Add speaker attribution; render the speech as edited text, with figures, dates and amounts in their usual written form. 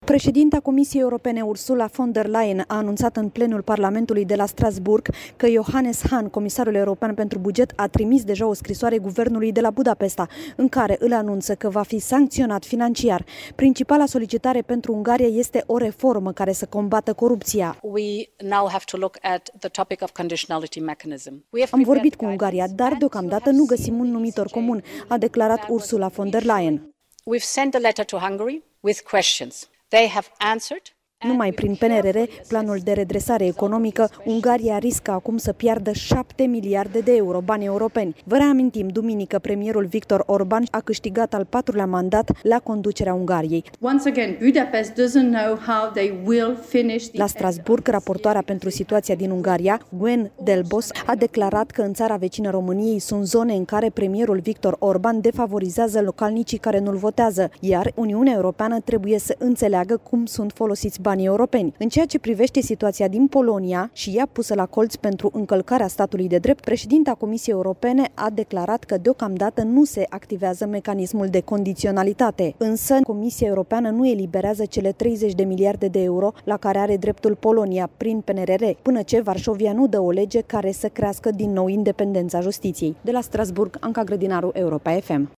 Speaker 1: Președinta Comisiei Europene Ursula von der Leyen a anunțat în plenul Parlamentului de la Strasbourg că Johannes Hahn, comisarul european pentru buget, a trimis deja o scrisoare guvernului de la Budapesta, în care îl anunță că va fi sancționat financiar. Principala solicitare pentru Ungaria este o reformă care să combată corupția. Am vorbit cu Ungaria, dar deocamdată nu găsim un numitor comun, a declarat Ursula von der Leyen.
Speaker 2: We've sent a letter to Hungary with questions. They have answered.
Speaker 1: Numai prin PNRR, planul de redresare economică, Ungaria riscă acum să piardă 7 miliarde de euro, bani europeni. Vă reamintim, duminică, premierul Viktor Orban a câștigat al 4-lea mandat la conducerea Ungariei. La Strasbourg, raportoarea pentru situația din Ungaria, Gwen Delbos, a declarat că în țara vecină României sunt zone în care premierul Viktor Orban defavorizează localnicii care nu-l votează, iar Uniunea Europeană trebuie să înțeleagă cum sunt folosiți banii europeni. În ceea ce privește situația din Polonia și ea pusă la colț pentru încălcarea statului de drept, președinta Comisiei Europene a declarat că deocamdată nu se activează mecanismul de condiționalitate. Însă Comisia Europeană nu eliberează cele 30 de miliarde de euro la care are dreptul Polonia prin PNRR, până ce Varșovia nu dă o lege care să crească din nou independența justiției. De la Strasbourg, Anca Grădinaru, Europa FM.